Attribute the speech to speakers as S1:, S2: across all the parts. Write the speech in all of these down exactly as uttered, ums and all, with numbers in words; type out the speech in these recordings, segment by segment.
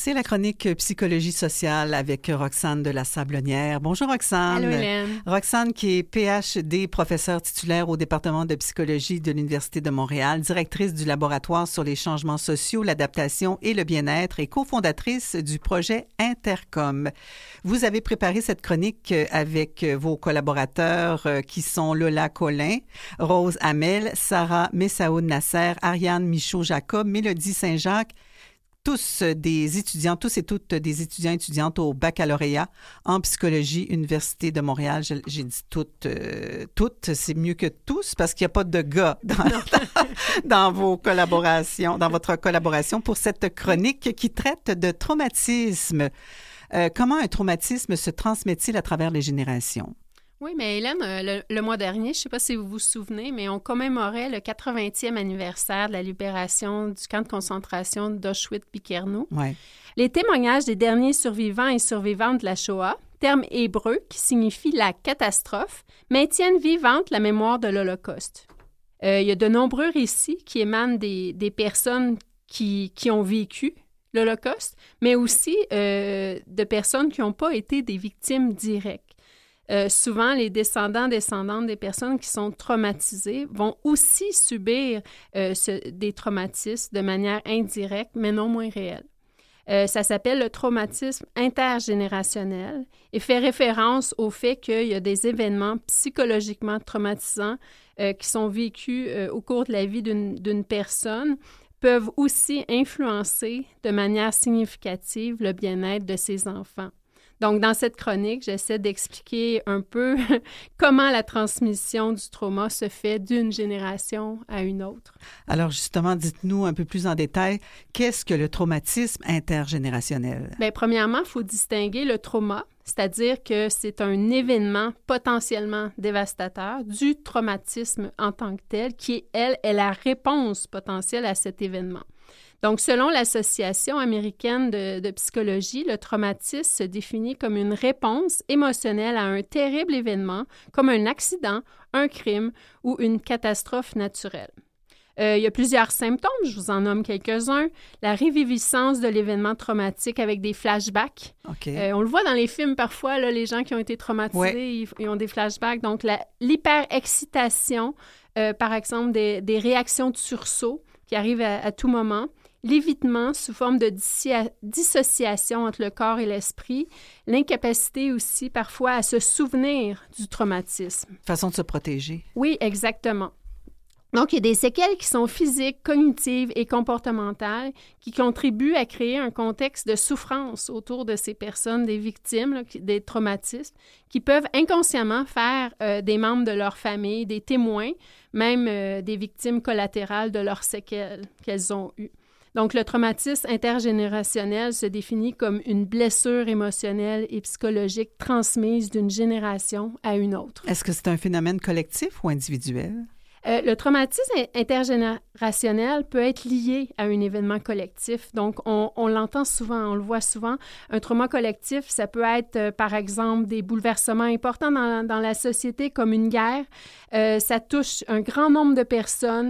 S1: C'est la chronique Psychologie sociale avec Roxane de la Sablonnière. Bonjour Roxane.
S2: Allô Hélène.
S1: Roxane qui est P H D, professeure titulaire au département de psychologie de l'Université de Montréal, directrice du laboratoire sur les changements sociaux, l'adaptation et le bien-être et cofondatrice du projet Intercom. Vous avez préparé cette chronique avec vos collaborateurs qui sont Lola Collin, Rose Hamel, Sarah Messaoud-Nasser, Ariane Michaud-Jacob, Mélodie Saint-Jacques, tous des étudiants, tous et toutes des étudiants et étudiantes au baccalauréat en psychologie, Université de Montréal. J'ai, j'ai dit toutes, euh, toutes, c'est mieux que tous parce qu'il n'y a pas de gars dans, dans vos collaborations, dans votre collaboration pour cette chronique qui traite de traumatisme. Euh, comment un traumatisme se transmet-il à travers les générations?
S2: Oui, mais Hélène, le, le mois dernier, je ne sais pas si vous vous souvenez, mais on commémorait le quatre-vingtième anniversaire de la libération du camp de concentration d'Auschwitz-Birkenau.
S1: Ouais.
S2: Les témoignages des derniers survivants et survivantes de la Shoah, terme hébreu qui signifie la catastrophe, maintiennent vivante la mémoire de l'Holocauste. Euh, il y a de nombreux récits qui émanent des, des personnes qui, qui ont vécu l'Holocauste, mais aussi euh, de personnes qui n'ont pas été des victimes directes. Euh, souvent, les descendants, descendantes des personnes qui sont traumatisées vont aussi subir euh, ce, des traumatismes de manière indirecte, mais non moins réelle. Euh, ça s'appelle le traumatisme intergénérationnel et fait référence au fait qu'il y a des événements psychologiquement traumatisants euh, qui sont vécus euh, au cours de la vie d'une, d'une personne, peuvent aussi influencer de manière significative le bien-être de ses enfants. Donc, dans cette chronique, j'essaie d'expliquer un peu comment la transmission du trauma se fait d'une génération à une autre.
S1: Alors, justement, dites-nous un peu plus en détail, qu'est-ce que le traumatisme intergénérationnel?
S2: Bien, premièrement, il faut distinguer le trauma, c'est-à-dire que c'est un événement potentiellement dévastateur du traumatisme en tant que tel, qui, elle, est la réponse potentielle à cet événement. Donc, selon l'Association américaine de, de psychologie, le traumatisme se définit comme une réponse émotionnelle à un terrible événement, comme un accident, un crime ou une catastrophe naturelle. Euh, il y a plusieurs symptômes, je vous en nomme quelques-uns. La réviviscence de l'événement traumatique avec des flashbacks.
S1: Okay.
S2: Euh, on le voit dans les films parfois, là, les gens qui ont été traumatisés, ouais. ils, ils ont des flashbacks. Donc, la, l'hyperexcitation, euh, par exemple, des, des réactions de sursaut qui arrivent à, à tout moment. L'évitement sous forme de dissia- dissociation entre le corps et l'esprit, l'incapacité aussi parfois à se souvenir du traumatisme.
S1: Façon de se protéger.
S2: Oui, exactement. Donc, il y a des séquelles qui sont physiques, cognitives et comportementales qui contribuent à créer un contexte de souffrance autour de ces personnes, des victimes, là, des traumatismes, qui peuvent inconsciemment faire euh, des membres de leur famille, des témoins, même euh, des victimes collatérales de leurs séquelles qu'elles ont eues. Donc, le traumatisme intergénérationnel se définit comme une blessure émotionnelle et psychologique transmise d'une génération à une autre.
S1: Est-ce que c'est un phénomène collectif ou individuel?
S2: Euh, le traumatisme intergénérationnel peut être lié à un événement collectif. Donc, on, on l'entend souvent, on le voit souvent. Un trauma collectif, ça peut être, euh, par exemple, des bouleversements importants dans, dans la société, comme une guerre. Euh, ça touche un grand nombre de personnes,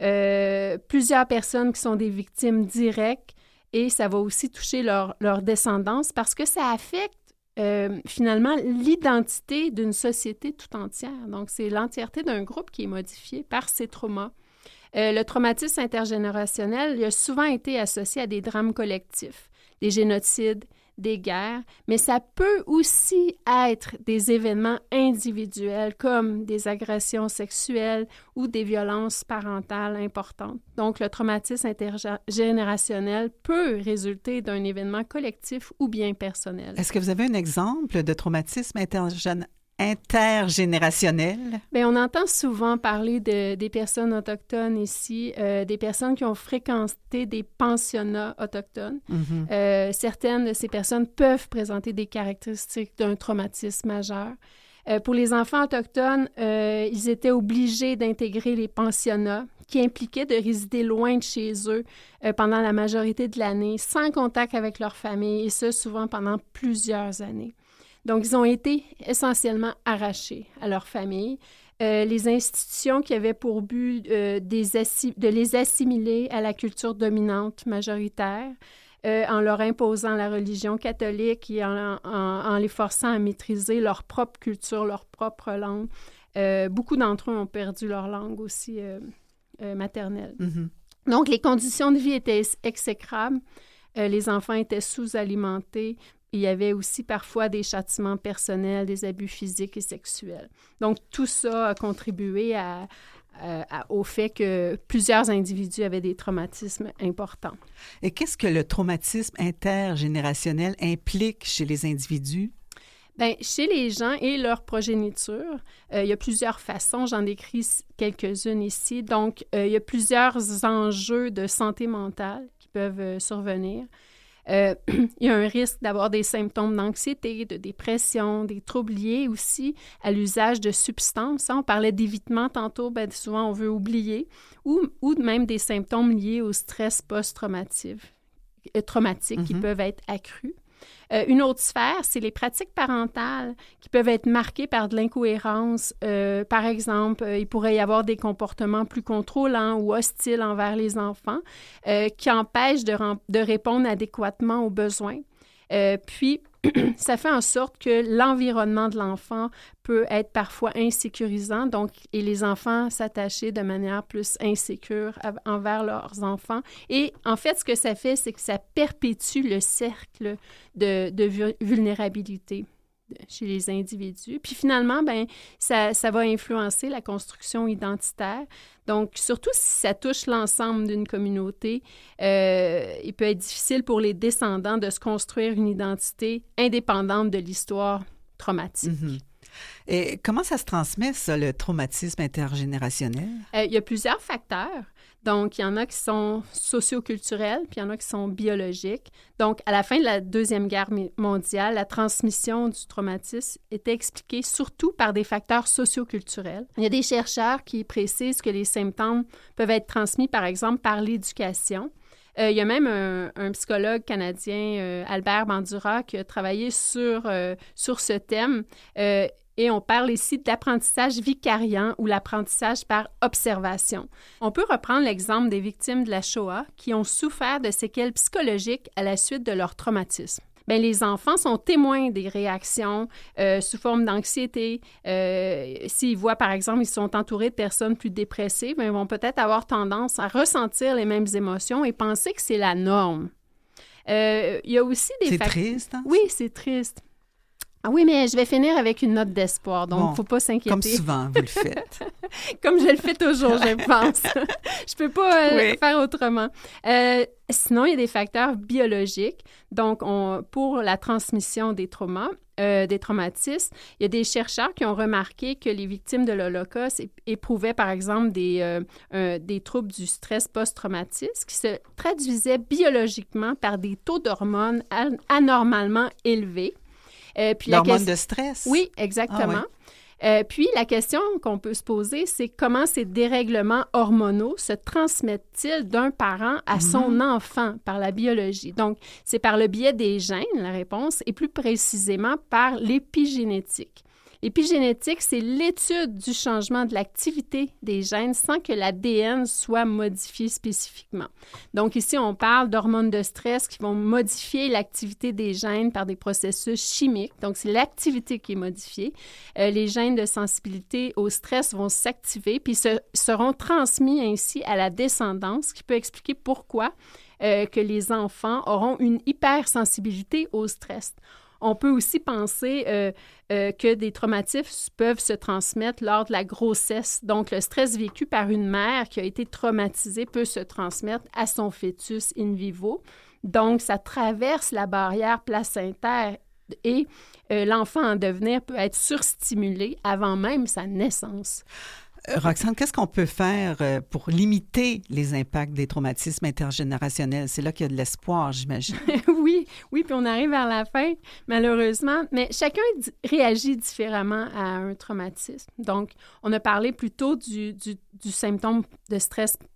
S2: euh, plusieurs personnes qui sont des victimes directes, et ça va aussi toucher leur, leur descendance parce que ça affecte Euh, finalement, l'identité d'une société tout entière. Donc, c'est l'entièreté d'un groupe qui est modifié par ces traumas. Euh, le traumatisme intergénérationnel il a souvent été associé à des drames collectifs, des génocides, des guerres, mais ça peut aussi être des événements individuels comme des agressions sexuelles ou des violences parentales importantes. Donc, le traumatisme intergénérationnel peut résulter d'un événement collectif ou bien personnel.
S1: Est-ce que vous avez un exemple de traumatisme intergénérationnel? intergénérationnel?
S2: Bien, on entend souvent parler de, des personnes autochtones ici, euh, des personnes qui ont fréquenté des pensionnats autochtones. Mm-hmm. Euh, certaines de ces personnes peuvent présenter des caractéristiques d'un traumatisme majeur. Euh, pour les enfants autochtones, euh, ils étaient obligés d'intégrer les pensionnats qui impliquaient de résider loin de chez eux euh, pendant la majorité de l'année, sans contact avec leur famille, et ce, souvent pendant plusieurs années. Donc, ils ont été essentiellement arrachés à leur famille. Euh, les institutions qui avaient pour but euh, des assi- de les assimiler à la culture dominante majoritaire euh, en leur imposant la religion catholique et en, en, en les forçant à maîtriser leur propre culture, leur propre langue. Euh, beaucoup d'entre eux ont perdu leur langue aussi euh, euh, maternelle. Mm-hmm. Donc, les conditions de vie étaient exécrables. Euh, les enfants étaient sous-alimentés. Il y avait aussi parfois des châtiments personnels, des abus physiques et sexuels. Donc, tout ça a contribué à, à, à, au fait que plusieurs individus avaient des traumatismes importants.
S1: Et qu'est-ce que le traumatisme intergénérationnel implique chez les individus?
S2: Bien, chez les gens et leur progéniture, euh, il y a plusieurs façons. J'en décris quelques-unes ici. Donc, euh, il y a plusieurs enjeux de santé mentale qui peuvent euh, survenir. Euh, il y a un risque d'avoir des symptômes d'anxiété, de dépression, des troubles liés aussi à l'usage de substances. On parlait d'évitement tantôt, bien, souvent on veut oublier, ou, ou même des symptômes liés au stress post-traumatique euh, traumatique mm-hmm. qui peuvent être accrus. Euh, une autre sphère, c'est les pratiques parentales qui peuvent être marquées par de l'incohérence. Euh, par exemple, euh, il pourrait y avoir des comportements plus contrôlants ou hostiles envers les enfants euh, qui empêchent de, rem- de répondre adéquatement aux besoins. Euh, puis, ça fait en sorte que l'environnement de l'enfant peut être parfois insécurisant, donc, et les enfants s'attacher de manière plus insécure à, envers leurs enfants. Et en fait, ce que ça fait, c'est que ça perpétue le cercle de, de vu- vulnérabilité chez les individus. Puis finalement, ben ça, ça va influencer la construction identitaire. Donc, surtout si ça touche l'ensemble d'une communauté, euh, il peut être difficile pour les descendants de se construire une identité indépendante de l'histoire traumatique.
S1: Mm-hmm. Et comment ça se transmet, ça, le traumatisme intergénérationnel?
S2: Euh, il y a plusieurs facteurs. Donc, il y en a qui sont socioculturels, puis il y en a qui sont biologiques. Donc, à la fin de la Deuxième Guerre mondiale, la transmission du traumatisme était expliquée surtout par des facteurs socioculturels. Il y a des chercheurs qui précisent que les symptômes peuvent être transmis, par exemple, par l'éducation. Euh, il y a même un, un psychologue canadien, euh, Albert Bandura, qui a travaillé sur, euh, sur ce thème. Euh, Et on parle ici d'apprentissage vicariant ou l'apprentissage par observation. On peut reprendre l'exemple des victimes de la Shoah qui ont souffert de séquelles psychologiques à la suite de leur traumatisme. Bien, les enfants sont témoins des réactions euh, sous forme d'anxiété. Euh, s'ils voient, par exemple, ils sont entourés de personnes plus dépressives, bien, ils vont peut-être avoir tendance à ressentir les mêmes émotions et penser que c'est la norme. Euh, il y a aussi des...
S1: C'est
S2: fac...
S1: triste, hein?
S2: Oui, c'est triste. Ah oui, mais je vais finir avec une note d'espoir, donc il bon, ne faut pas s'inquiéter.
S1: Comme souvent, vous le faites.
S2: Comme je le fais toujours, je pense. Je ne peux pas euh, oui. faire autrement. Euh, sinon, il y a des facteurs biologiques. Donc, on, pour la transmission des traumas, euh, des traumatismes, il y a des chercheurs qui ont remarqué que les victimes de l'Holocauste éprouvaient, par exemple, des, euh, euh, des troubles du stress post-traumatique qui se traduisaient biologiquement par des taux d'hormones an- anormalement élevés.
S1: Euh, puis L'hormone que... de stress?
S2: Oui, exactement. Ah, oui. euh, puis la question qu'on peut se poser, c'est comment ces dérèglements hormonaux se transmettent-ils d'un parent à mm-hmm. son enfant par la biologie? Donc, c'est par le biais des gènes, la réponse, et plus précisément par l'épigénétique. L'épigénétique, c'est l'étude du changement de l'activité des gènes sans que l'A D N soit modifié spécifiquement. Donc ici, on parle d'hormones de stress qui vont modifier l'activité des gènes par des processus chimiques. Donc, c'est l'activité qui est modifiée. Euh, les gènes de sensibilité au stress vont s'activer puis se, seront transmis ainsi à la descendance, ce qui peut expliquer pourquoi euh, que les enfants auront une hypersensibilité au stress. On peut aussi penser euh, euh, que des traumatismes peuvent se transmettre lors de la grossesse. Donc, le stress vécu par une mère qui a été traumatisée peut se transmettre à son fœtus in vivo. Donc, ça traverse la barrière placentaire et euh, l'enfant en devenir peut être surstimulé avant même sa naissance.
S1: Roxane, qu'est-ce qu'on peut faire pour limiter les impacts des traumatismes intergénérationnels? C'est là qu'il y a de l'espoir, j'imagine.
S2: oui, oui, puis on arrive vers la fin, malheureusement. Mais chacun d- réagit différemment à un traumatisme. Donc, on a parlé plutôt du, du, du symptôme de stress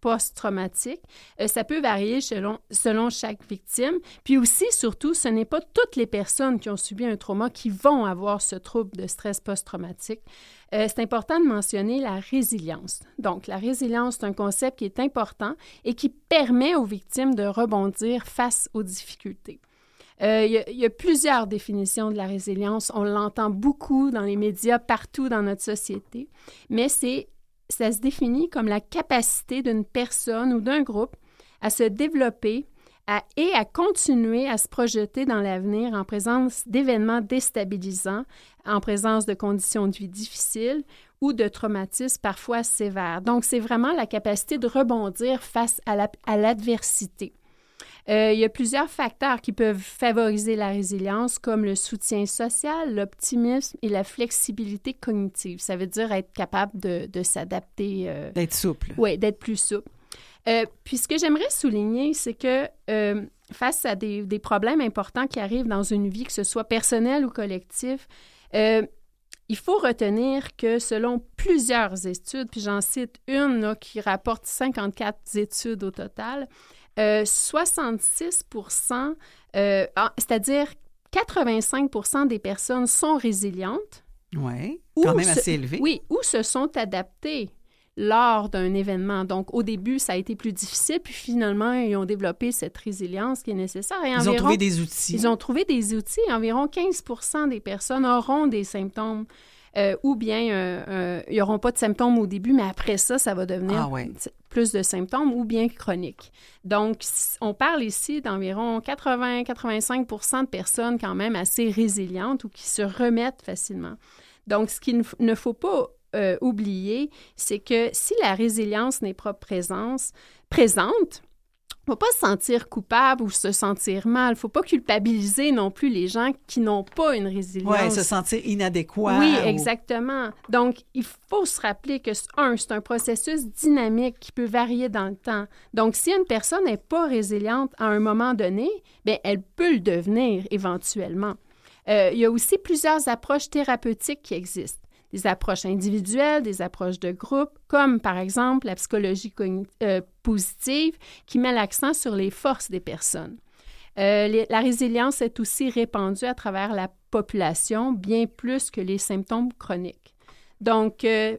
S2: post-traumatique. Euh, ça peut varier selon, selon chaque victime. Puis aussi, surtout, ce n'est pas toutes les personnes qui ont subi un trauma qui vont avoir ce trouble de stress post-traumatique. Euh, c'est important de mentionner la résilience. Donc, la résilience, c'est un concept qui est important et qui permet aux victimes de rebondir face aux difficultés. Euh, il, y a, il y a plusieurs définitions de la résilience. On l'entend beaucoup dans les médias, partout dans notre société, mais c'est, ça se définit comme la capacité d'une personne ou d'un groupe à se développer à, et à continuer à se projeter dans l'avenir en présence d'événements déstabilisants, en présence de conditions de vie difficiles ou de traumatismes parfois sévères. Donc, c'est vraiment la capacité de rebondir face à, la, à l'adversité. Euh, il y a plusieurs facteurs qui peuvent favoriser la résilience, comme le soutien social, l'optimisme et la flexibilité cognitive. Ça veut dire être capable de, de s'adapter. Euh,
S1: d'être souple.
S2: Oui, d'être plus souple. Euh, puis ce que j'aimerais souligner, c'est que euh, face à des, des problèmes importants qui arrivent dans une vie, que ce soit personnel ou collectif, euh, il faut retenir que selon plusieurs études, puis j'en cite une là, qui rapporte cinquante-quatre études au total, Euh, soixante-six pour cent, euh, c'est-à-dire quatre-vingt-cinq pour cent des personnes sont résilientes.
S1: Oui, quand même
S2: se,
S1: assez élevé.
S2: Oui, ou se sont adaptées lors d'un événement. Donc, au début, ça a été plus difficile, puis finalement, ils ont développé cette résilience qui est nécessaire. Et
S1: ils
S2: environ,
S1: ont trouvé des outils.
S2: Ils ont trouvé des outils. Environ quinze pour cent des personnes auront des symptômes. Euh, ou bien, euh, euh, ils n'auront pas de symptômes au début, mais après ça, ça va devenir
S1: ah ouais.
S2: plus de symptômes ou bien chroniques. Donc, on parle ici d'environ quatre-vingts à quatre-vingt-cinq pour cent de personnes quand même assez résilientes ou qui se remettent facilement. Donc, ce qu'il ne faut pas euh, oublier, c'est que si la résilience n'est pas présence, présente, il ne faut pas se sentir coupable ou se sentir mal. Il ne faut pas culpabiliser non plus les gens qui n'ont pas une résilience.
S1: Oui, se sentir inadéquat.
S2: Oui,
S1: ou...
S2: exactement. Donc, il faut se rappeler que, un, c'est un processus dynamique qui peut varier dans le temps. Donc, si une personne n'est pas résiliente à un moment donné, bien, elle peut le devenir éventuellement. Euh, il y a aussi plusieurs approches thérapeutiques qui existent. Des approches individuelles, des approches de groupe, comme par exemple la psychologie cogn- euh, positive qui met l'accent sur les forces des personnes. Euh, les, la résilience est aussi répandue à travers la population, bien plus que les symptômes chroniques. Donc, euh,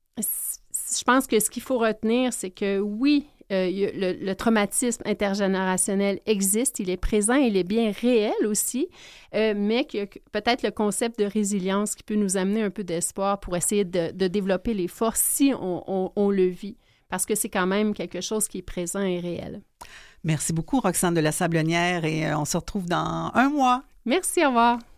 S2: je pense que ce qu'il faut retenir, c'est que oui, euh, le, le traumatisme intergénérationnel existe, il est présent, il est bien réel aussi, euh, mais qu'il y a peut-être le concept de résilience qui peut nous amener un peu d'espoir pour essayer de, de développer les forces si on, on, on le vit, parce que c'est quand même quelque chose qui est présent et réel.
S1: Merci beaucoup, Roxane de la Sablonnière, et on se retrouve dans un mois.
S2: Merci, au revoir.